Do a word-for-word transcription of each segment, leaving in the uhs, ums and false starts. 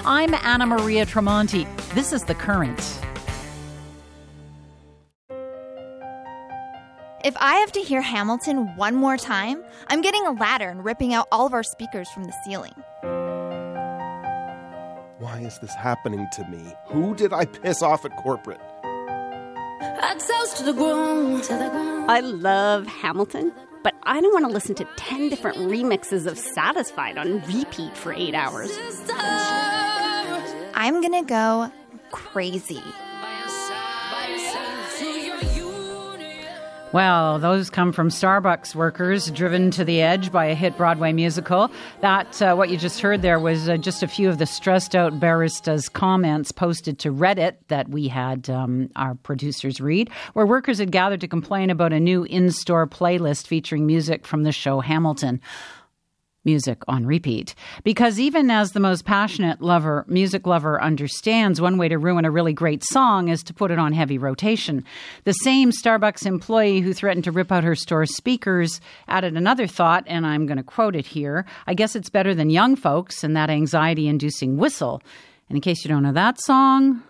I'm Anna Maria Tremonti. This is The Current. If I have to hear Hamilton one more time, I'm getting a ladder and ripping out all of our speakers from the ceiling. Why is this happening to me? Who did I piss off at corporate? I toast to the ground, to the ground. I love Hamilton, but I don't want to listen to ten different remixes of Satisfied on repeat for eight hours. I'm gonna go crazy. Well, those come from Starbucks workers driven to the edge by a hit Broadway musical. That, uh, what you just heard there was uh, just a few of the stressed out baristas' comments posted to Reddit that we had um, our producers read, where workers had gathered to complain about a new in-store playlist featuring music from the show Hamilton. Music on repeat. Because even as the most passionate lover, music lover understands, one way to ruin a really great song is to put it on heavy rotation. The same Starbucks employee who threatened to rip out her store's speakers added another thought, and I'm going to quote it here. I guess it's better than Young Folks and that anxiety-inducing whistle. And in case you don't know that song...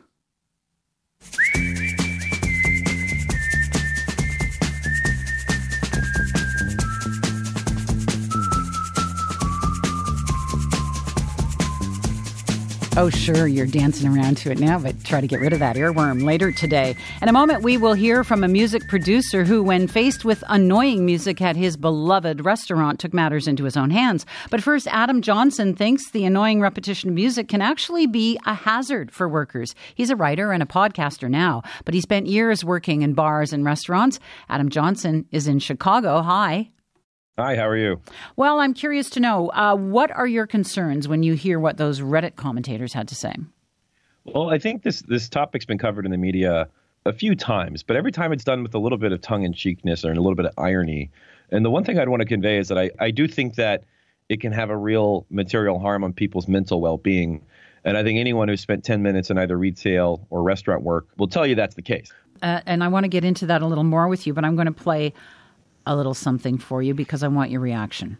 Oh, sure, you're dancing around to it now, but try to get rid of that earworm later today. In a moment, we will hear from a music producer who, when faced with annoying music at his beloved restaurant, took matters into his own hands. But first, Adam Johnson thinks the annoying repetition of music can actually be a hazard for workers. He's a writer and a podcaster now, but he spent years working in bars and restaurants. Adam Johnson is in Chicago. Hi. Hi, how are you? Well, I'm curious to know, uh, what are your concerns when you hear what those Reddit commentators had to say? Well, I think this this topic's been covered in the media a few times, but every time it's done with a little bit of tongue-in-cheekness or a little bit of irony. And the one thing I'd want to convey is that I, I do think that it can have a real material harm on people's mental well-being. And I think anyone who's spent ten minutes in either retail or restaurant work will tell you that's the case. Uh, and I want to get into that a little more with you, but I'm going to play a little something for you because I want your reaction.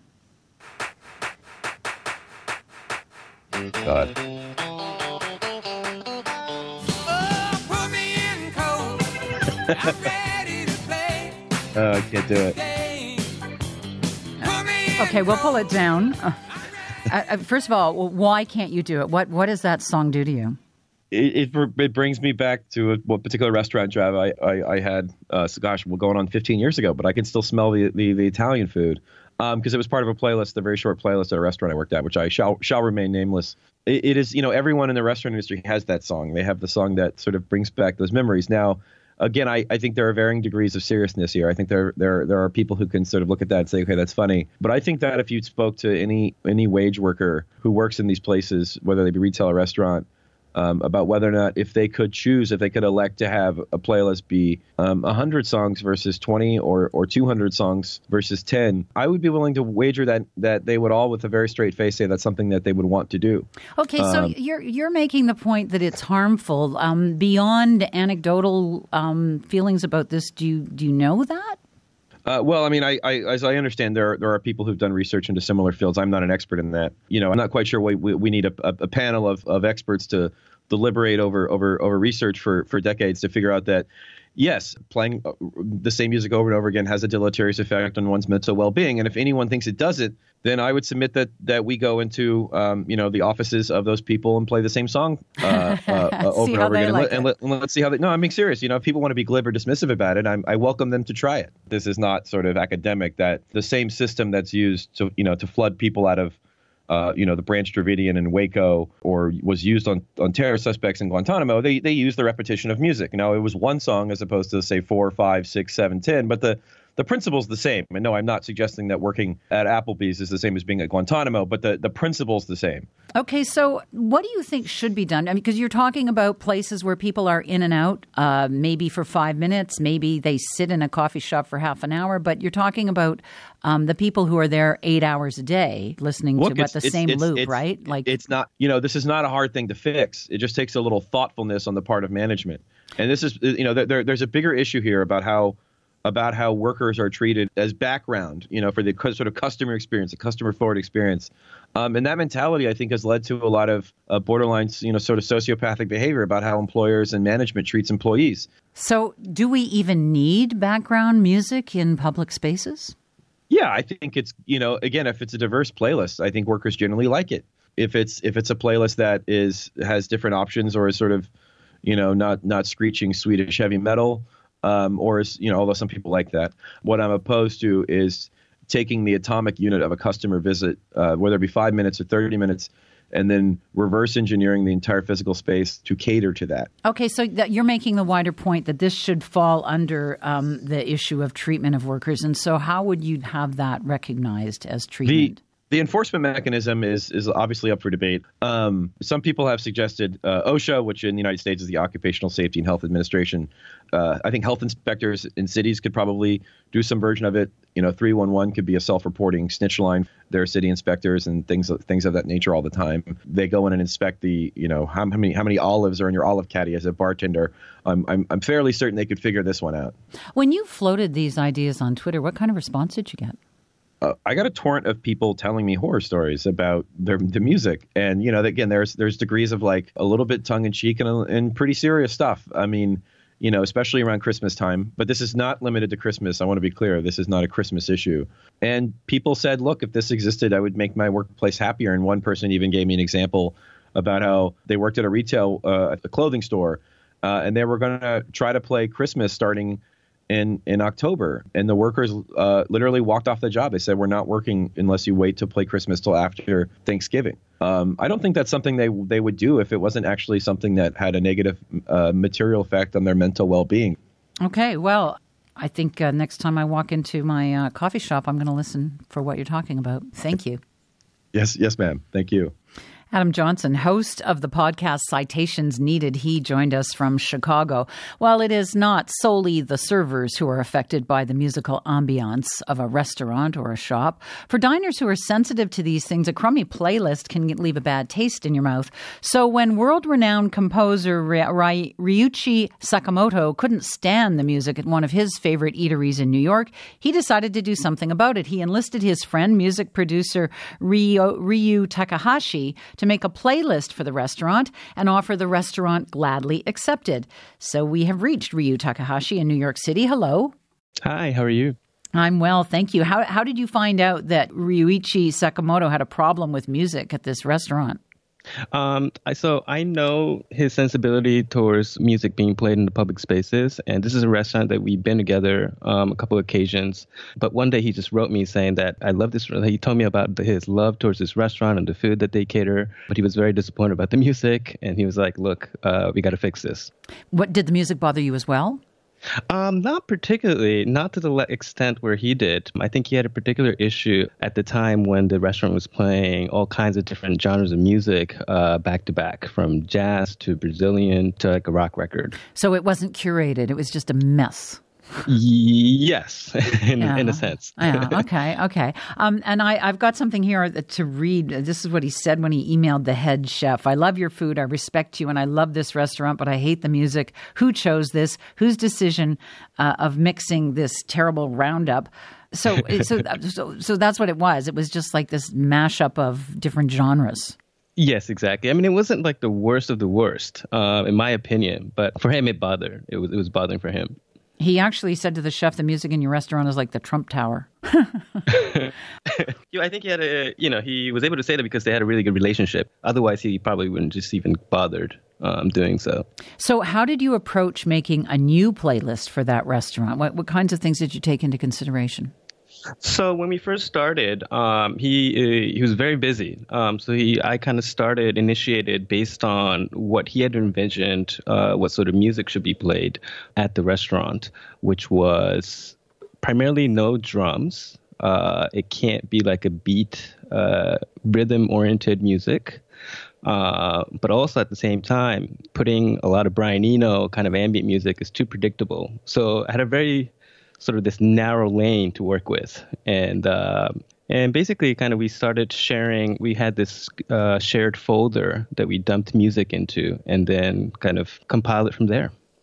God. Oh, put me in cold. I'm ready to play. Oh, I can't do it. Okay, we'll pull it down. Uh, uh, first of all, why can't you do it? What What does that song do to you? It, it it brings me back to a, what particular restaurant job I I, I had. Uh, so gosh, we're going on fifteen years ago, but I can still smell the the, the Italian food because um, it was part of a playlist, a very short playlist at a restaurant I worked at, which I shall shall remain nameless. It, it is, you know, everyone in the restaurant industry has that song. They have the song that sort of brings back those memories. Now, again, I, I think there are varying degrees of seriousness here. I think there there there are people who can sort of look at that and say, okay, that's funny. But I think that if you spoke to any any wage worker who works in these places, whether they be retail or restaurant, Um, about whether or not if they could choose, if they could elect to have a playlist be um, one hundred songs versus twenty or, or two hundred songs versus ten, I would be willing to wager that that they would all with a very straight face say that's something that they would want to do. Okay, so um, you're you're making the point that it's harmful. Um, beyond anecdotal um, feelings about this, do you, do you know that? Uh, well, I mean, I, I, as I understand, there there are people who've done research into similar fields. I'm not an expert in that. You know, I'm not quite sure we we, we need a, a, a panel of, of experts to deliberate over over over research for, for decades to figure out that, yes, playing the same music over and over again has a deleterious effect on one's mental well-being. And if anyone thinks it doesn't, then I would submit that that we go into, um, you know, the offices of those people and play the same song uh, uh, uh, over and over again. And, like let, and, let, and let's see how they. No, I'm being serious. You know, if people want to be glib or dismissive about it, I'm, I welcome them to try it. This is not sort of academic. That the same system that's used to, you know, to flood people out of, uh, you know, the Branch Dravidian in Waco, or was used on, on terror suspects in Guantanamo, they they use the repetition of music. Now, it was one song as opposed to, say, four, five, six, seven, ten, but the the principle's the same. And no, I'm not suggesting that working at Applebee's is the same as being at Guantanamo, but the, the principle's the same. Okay, so what do you think should be done? I mean, because you're talking about places where people are in and out, uh, maybe for five minutes, maybe they sit in a coffee shop for half an hour, but you're talking about um, the people who are there eight hours a day listening Look, to what the it's, same it's, loop, it's, right? Like it's not, you know, this is not a hard thing to fix. It just takes a little thoughtfulness on the part of management. And this is, you know, there, there's a bigger issue here about how about how workers are treated as background, you know, for the sort of customer experience, the customer forward experience. Um, and that mentality, I think, has led to a lot of uh, borderline, you know, sort of sociopathic behavior about how employers and management treats employees. So do we even need background music in public spaces? Yeah, I think it's, you know, again, if it's a diverse playlist, I think workers generally like it. If it's if it's a playlist that is has different options or is sort of, you know, not not screeching Swedish heavy metal, um, or is, you know, although some people like that. What I'm opposed to is taking the atomic unit of a customer visit, uh, whether it be five minutes or thirty minutes, and then reverse engineering the entire physical space to cater to that. Okay, so that you're making the wider point that this should fall under um, the issue of treatment of workers. And so how would you have that recognized as treatment? The, the enforcement mechanism is is obviously up for debate. Um, some people have suggested uh, OSHA, which in the United States is the Occupational Safety and Health Administration. Uh, I think health inspectors in cities could probably do some version of it. You know, three one one could be a self-reporting snitch line. There are city inspectors and things things of that nature all the time. They go in and inspect the, you know, how, how many how many olives are in your olive caddy as a bartender. I'm, I'm I'm fairly certain they could figure this one out. When you floated these ideas on Twitter, what kind of response did you get? Uh, I got a torrent of people telling me horror stories about their the music, and you know, again, there's there's degrees of like a little bit tongue in cheek and and pretty serious stuff. I mean, you know, especially around Christmas time. But this is not limited to Christmas. I want to be clear. This is not a Christmas issue. And people said, look, if this existed, I would make my workplace happier. And one person even gave me an example about how they worked at a retail, uh, a clothing store, uh, and they were going to try to play Christmas starting in in October. And the workers uh, literally walked off the job. They said, we're not working unless you wait to play Christmas till after Thanksgiving. Um, I don't think that's something they they would do if it wasn't actually something that had a negative uh, material effect on their mental well-being. Okay, well, I think uh, next time I walk into my uh, coffee shop, I'm going to listen for what you're talking about. Thank you. Yes, yes, ma'am. Thank you. Adam Johnson, host of the podcast Citations Needed. He joined us from Chicago. While it is not solely the servers who are affected by the musical ambiance of a restaurant or a shop, for diners who are sensitive to these things, a crummy playlist can leave a bad taste in your mouth. So when world-renowned composer Ry- Ryuichi Sakamoto couldn't stand the music at one of his favorite eateries in New York, he decided to do something about it. He enlisted his friend, music producer Ryu, Ryu Takahashi, to make a playlist for the restaurant and offer the restaurant gladly accepted. So we have reached Ryu Takahashi in New York City. Hello. Hi, how are you? I'm well, thank you. How how did you find out that Ryuichi Sakamoto had a problem with music at this restaurant? Um, I, so I know his sensibility towards music being played in the public spaces, and this is a restaurant that we've been together um, a couple of occasions. But one day he just wrote me saying that I love this. He told me about the, his love towards this restaurant and the food that they cater, but he was very disappointed about the music, and he was like, "Look, uh, we got to fix this." What did the music bother you as well? Um, not particularly, not to the le- extent where he did. I think he had a particular issue at the time when the restaurant was playing all kinds of different genres of music uh, back to back, from jazz to Brazilian to like a rock record. So it wasn't curated. It was just a mess. Yes, in, yeah. in a sense. Yeah, okay, okay. Um, and I, I've got something here to read. This is what he said when he emailed the head chef. I love your food. I respect you. And I love this restaurant, but I hate the music. Who chose this? Whose decision uh, of mixing this terrible roundup? So, so, so, so that's what it was. It was just like this mashup of different genres. Yes, exactly. I mean, it wasn't like the worst of the worst, uh, in my opinion. But for him, it bothered. It was, it was bothering for him. He actually said to the chef, the music in your restaurant is like the Trump Tower. I think he had a, you know, he was able to say that because they had a really good relationship. Otherwise, he probably wouldn't just even bothered um, doing so. So how did you approach making a new playlist for that restaurant? What, what kinds of things did you take into consideration? So when we first started, um, he uh, he was very busy. Um, so he I kind of started, initiated based on what he had envisioned, uh, what sort of music should be played at the restaurant, which was primarily no drums. Uh, it can't be like a beat, uh, rhythm-oriented music. Uh, but also at the same time, putting a lot of Brian Eno kind of ambient music is too predictable. So I had a very sort of this narrow lane to work with. And uh, and basically kind of we started sharing, we had this uh, shared folder that we dumped music into and then kind of compiled it from there.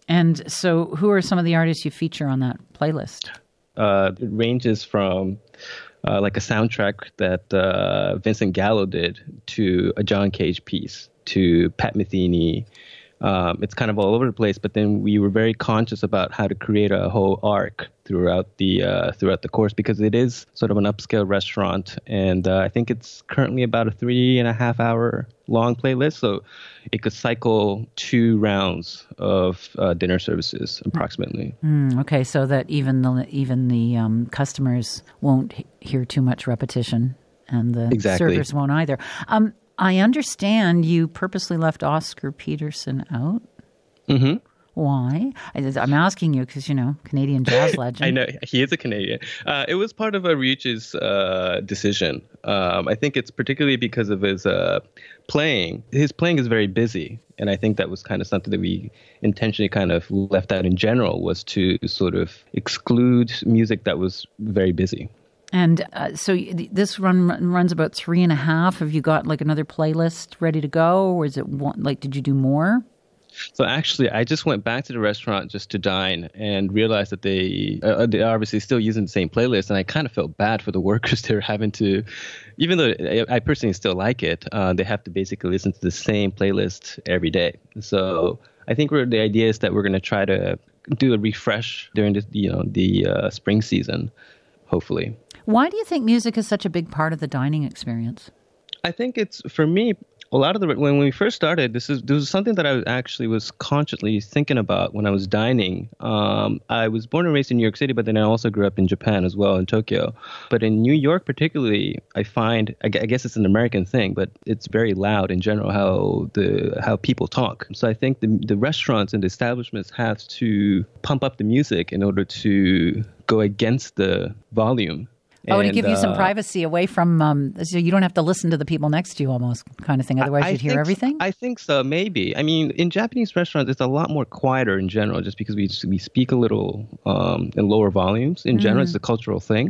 And so who are some of the artists you feature on that playlist? Uh, it ranges from uh, like a soundtrack that uh, Vincent Gallo did to a John Cage piece, to Pat Metheny. Um, it's kind of all over the place, but then we were very conscious about how to create a whole arc throughout the uh, throughout the course, because it is sort of an upscale restaurant, and uh, I think it's currently about a three and a half hour long playlist, so it could cycle two rounds of uh, dinner services approximately. Mm, okay, so that even the even the um, customers won't h- hear too much repetition, and the exactly. servers won't either. Um, I understand you purposely left Oscar Peterson out. Mm-hmm. Why? I, I'm asking you because, you know, Canadian jazz legend. I know. He is a Canadian. Uh, it was part of Ariuch's uh, decision. Um, I think it's particularly because of his uh, playing. His playing is very busy. And I think that was kind of something that we intentionally kind of left out in general, was to sort of exclude music that was very busy. And uh, so this run runs about three and a half. Have you got like another playlist ready to go, or is it one, like, did you do more? So actually, I just went back to the restaurant just to dine and realized that they uh, they're obviously still using the same playlist, and I kind of felt bad for the workers. They're having to, even though I personally still like it, uh, they have to basically listen to the same playlist every day. So I think we're, the idea is that we're going to try to do a refresh during the you know the uh, spring season, hopefully. Why do you think music is such a big part of the dining experience? I think it's, for me, a lot of the, when we first started, this is this was something that I actually was consciously thinking about when I was dining. Um, I was born and raised in New York City, but then I also grew up in Japan as well, in Tokyo. But in New York particularly, I find, I guess it's an American thing, but it's very loud in general how the how people talk. So I think the the restaurants and the establishments have to pump up the music in order to go against the volume. Oh, and, to give you some uh, privacy away from, um, so you don't have to listen to the people next to you almost, kind of thing. Otherwise, I you'd hear think, everything? I think so, maybe. I mean, in Japanese restaurants, it's a lot more quieter in general, just because we we speak a little um, in lower volumes. In general, mm. It's a cultural thing.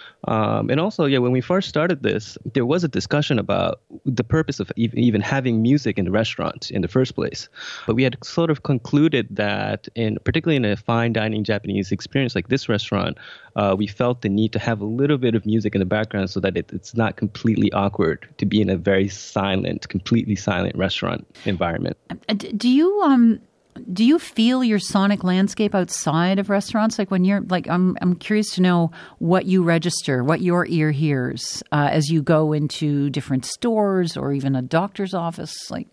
Um, and also, yeah, when we first started this, there was a discussion about the purpose of even, even having music in the restaurant in the first place. But we had sort of concluded that, in particularly in a fine dining Japanese experience like this restaurant, uh, we felt the need to have a little bit of music in the background so that it, it's not completely awkward to be in a very silent, completely silent restaurant environment. Do you... um? Do you feel your sonic landscape outside of restaurants? Like when you're like, I'm I'm curious to know what you register, what your ear hears uh, as you go into different stores or even a doctor's office. Like,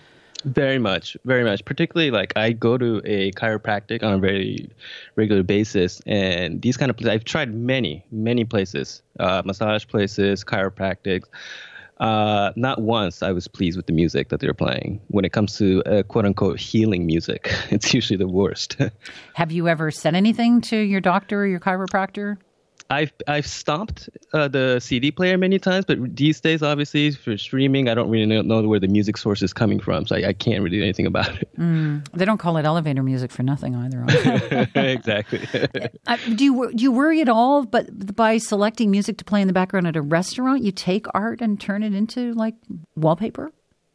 very much, very much. Particularly, like I go to a chiropractic on a very regular basis, and these kind of places, I've tried many, many places, uh, massage places, chiropractics. Uh, not once I was pleased with the music that they're playing. When it comes to uh, quote-unquote healing music, it's usually the worst. Have you ever said anything to your doctor or your chiropractor? I've I've stopped uh, the C D player many times, but these days, obviously, for streaming, I don't really know, know where the music source is coming from, so I, I can't really do anything about it. Mm, they don't call it elevator music for nothing either. Exactly. uh, do you do you worry at all? But by selecting music to play in the background at a restaurant, you take art and turn it into like wallpaper?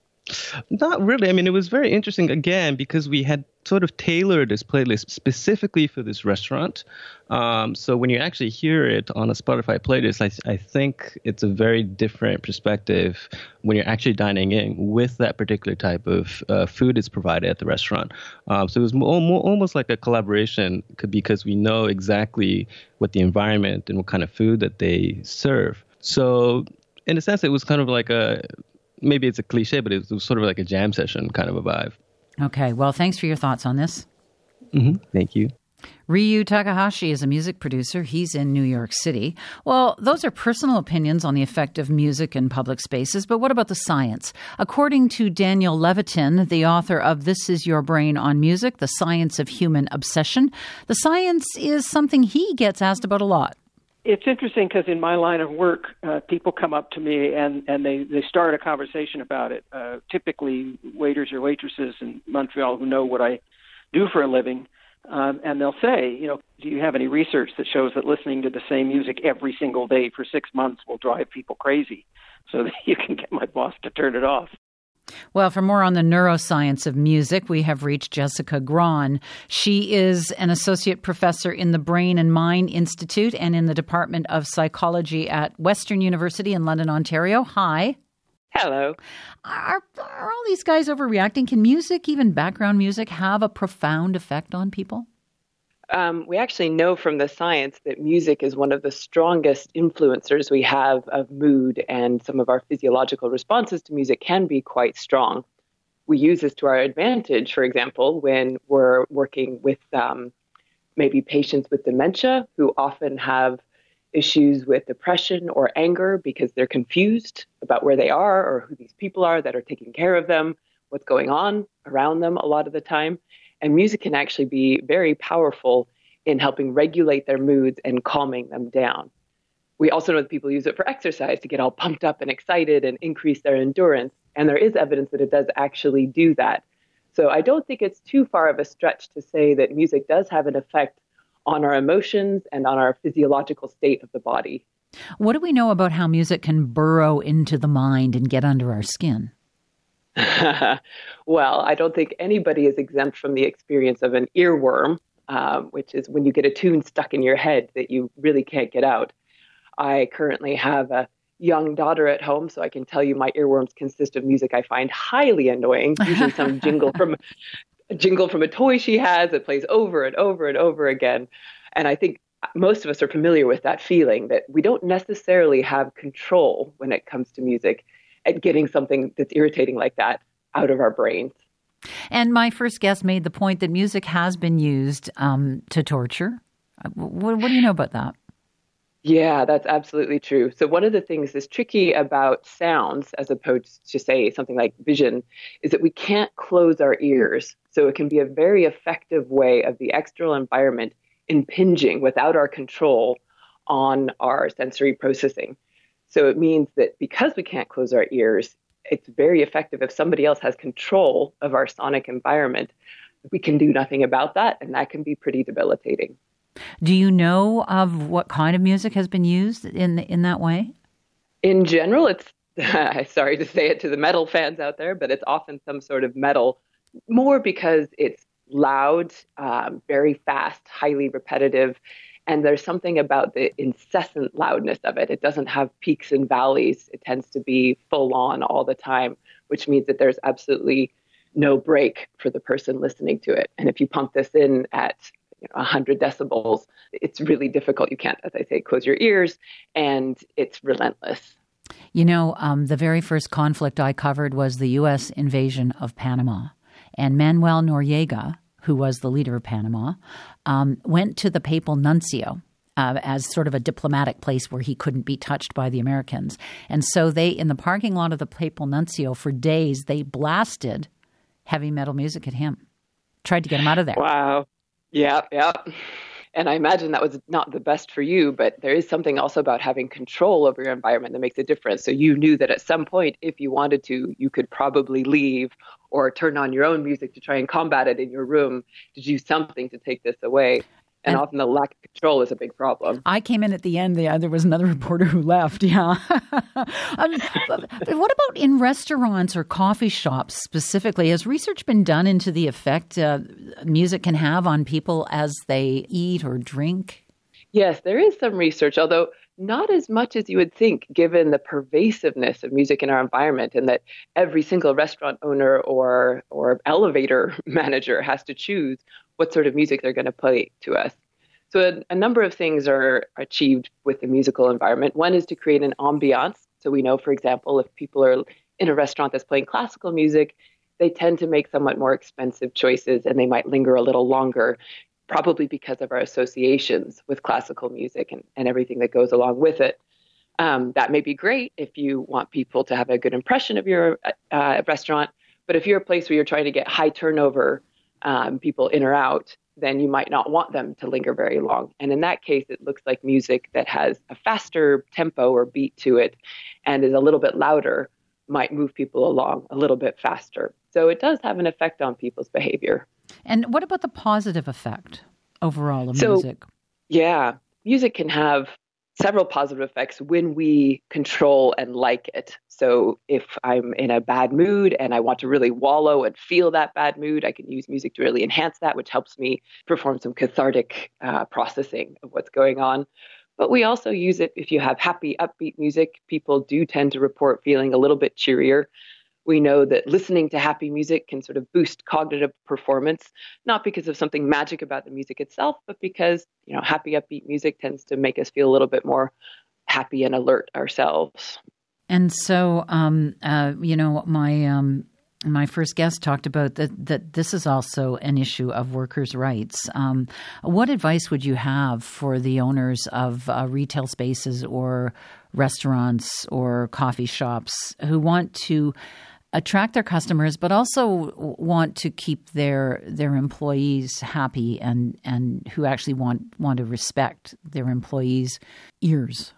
Not really. I mean, it was very interesting, again, because we had sort of tailored this playlist specifically for this restaurant. Um, so when you actually hear it on a Spotify playlist, I, I think it's a very different perspective when you're actually dining in with that particular type of uh, food that's provided at the restaurant. Um, so it was more, more, almost like a collaboration because we know exactly what the environment and what kind of food that they serve. So in a sense, it was kind of like a... Maybe it's a cliche, but it was sort of like a jam session kind of a vibe. Okay. Well, thanks for your thoughts on this. Mm-hmm. Thank you. Ryu Takahashi is a music producer. He's in New York City. Well, those are personal opinions on the effect of music in public spaces, but what about the science? According to Daniel Levitin, the author of This Is Your Brain on Music, The Science of Human Obsession, the science is something he gets asked about a lot. It's interesting because in my line of work, uh, people come up to me and, and they, they start a conversation about it. Uh, typically, waiters or waitresses in Montreal who know what I do for a living, um, and they'll say, you know, do you have any research that shows that listening to the same music every single day for six months will drive people crazy so that you can get my boss to turn it off? Well, for more on the neuroscience of music, we have reached Jessica Grahn. She is an associate professor in the Brain and Mind Institute and in the Department of Psychology at Western University in London, Ontario. Hi. Hello. Are, are all these guys overreacting? Can music, even background music, have a profound effect on people? Um, we actually know from the science that music is one of the strongest influencers we have of mood, and some of our physiological responses to music can be quite strong. We use this to our advantage, for example, when we're working with um, maybe patients with dementia who often have issues with depression or anger because they're confused about where they are or who these people are that are taking care of them, what's going on around them a lot of the time. And music can actually be very powerful in helping regulate their moods and calming them down. We also know that people use it for exercise to get all pumped up and excited and increase their endurance. And there is evidence that it does actually do that. So I don't think it's too far of a stretch to say that music does have an effect on our emotions and on our physiological state of the body. What do we know about how music can burrow into the mind and get under our skin? Well, I don't think anybody is exempt from the experience of an earworm, um, which is when you get a tune stuck in your head that you really can't get out. I currently have a young daughter at home, so I can tell you my earworms consist of music I find highly annoying, usually some jingle from a jingle from a toy she has that plays over and over and over again. And I think most of us are familiar with that feeling that we don't necessarily have control when it comes to music at getting something that's irritating like that out of our brains. And my first guest made the point that music has been used um, to torture. What, what do you know about that? Yeah, that's absolutely true. So one of the things that's tricky about sounds, as opposed to, say, something like vision, is that we can't close our ears. So it can be a very effective way of the external environment impinging without our control on our sensory processing. So it means that because we can't close our ears, it's very effective if somebody else has control of our sonic environment. We can do nothing about that, and that can be pretty debilitating. Do you know of what kind of music has been used in in that way? In general, it's, sorry to say it to the metal fans out there, but it's often some sort of metal, more because it's loud, um, very fast, highly repetitive. And there's something about the incessant loudness of it. It doesn't have peaks and valleys. It tends to be full on all the time, which means that there's absolutely no break for the person listening to it. And if you pump this in at you know, one hundred decibels, it's really difficult. You can't, as I say, close your ears, and it's relentless. You know, um, the very first conflict I covered was the U S invasion of Panama. And Manuel Noriega, who was the leader of Panama, um, went to the papal nuncio uh, as sort of a diplomatic place where he couldn't be touched by the Americans. And so they, in the parking lot of the papal nuncio for days, they blasted heavy metal music at him, tried to get him out of there. Wow. Yeah, yeah. And I imagine that was not the best for you, but there is something also about having control over your environment that makes a difference. So you knew that at some point, if you wanted to, you could probably leave or turn on your own music to try and combat it in your room, to do something to take this away. And, and often the lack of control is a big problem. I came in at the end. There was another reporter who left, yeah. um, what about in restaurants or coffee shops specifically? Has research been done into the effect uh, music can have on people as they eat or drink? Yes, there is some research, although not as much as you would think, given the pervasiveness of music in our environment, and that every single restaurant owner or or elevator manager has to choose what sort of music they're going to play to us. So a, a number of things are achieved with the musical environment. One is to create an ambiance. So we know, for example, if people are in a restaurant that's playing classical music, they tend to make somewhat more expensive choices, and they might linger a little longer, probably because of our associations with classical music and, and everything that goes along with it. Um, that may be great if you want people to have a good impression of your uh, restaurant, but if you're a place where you're trying to get high turnover um, people in or out, then you might not want them to linger very long. And in that case, it looks like music that has a faster tempo or beat to it and is a little bit louder might move people along a little bit faster. So it does have an effect on people's behavior. And what about the positive effect overall of so, music? Yeah, music can have several positive effects when we control and like it. So if I'm in a bad mood and I want to really wallow and feel that bad mood, I can use music to really enhance that, which helps me perform some cathartic uh, processing of what's going on. But we also use it if you have happy, upbeat music. People do tend to report feeling a little bit cheerier. We know that listening to happy music can sort of boost cognitive performance, not because of something magic about the music itself, but because, you know, happy, upbeat music tends to make us feel a little bit more happy and alert ourselves. And so, um, uh, you know, my um, my first guest talked about that, that this is also an issue of workers' rights. Um, what advice would you have for the owners of uh, retail spaces or restaurants or coffee shops who want to attract their customers, but also want to keep their their employees happy and, and who actually want, want to respect their employees' ears?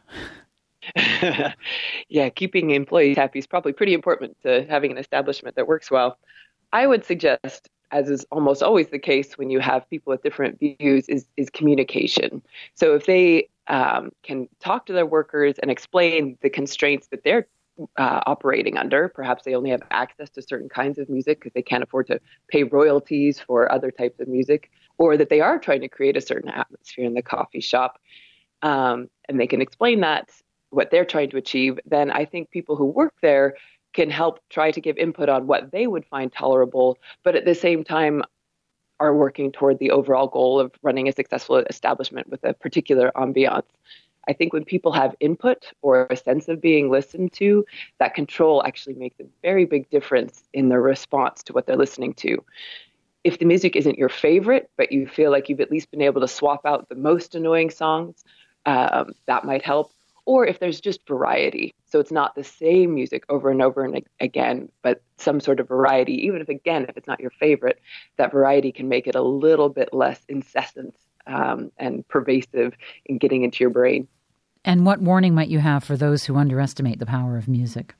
Yeah, keeping employees happy is probably pretty important to having an establishment that works well. I would suggest, as is almost always the case when you have people with different views, is, is communication. So if they um, can talk to their workers and explain the constraints that they're uh, operating under, perhaps they only have access to certain kinds of music because they can't afford to pay royalties for other types of music, or that they are trying to create a certain atmosphere in the coffee shop, um, and they can explain that, what they're trying to achieve, then I think people who work there can help try to give input on what they would find tolerable, but at the same time are working toward the overall goal of running a successful establishment with a particular ambiance. I think when people have input or a sense of being listened to, that control actually makes a very big difference in their response to what they're listening to. If the music isn't your favorite, but you feel like you've at least been able to swap out the most annoying songs, um, that might help. Or if there's just variety. So it's not the same music over and over and again, but some sort of variety. Even if, again, if it's not your favorite, that variety can make it a little bit less incessant um, and pervasive in getting into your brain. And what warning might you have for those who underestimate the power of music?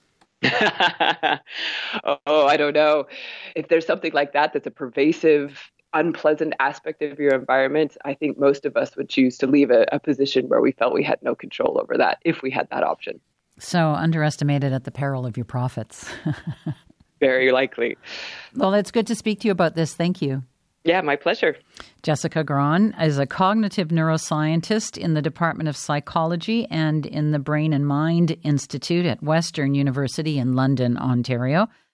Oh, I don't know. If there's something like that that's a pervasive, unpleasant aspect of your environment, I think most of us would choose to leave a, a position where we felt we had no control over that if we had that option. So underestimated at the peril of your profits. Very likely. Well, it's good to speak to you about this. Thank you. Yeah, my pleasure. Jessica Grahn is a cognitive neuroscientist in the Department of Psychology and in the Brain and Mind Institute at Western University in London, Ontario.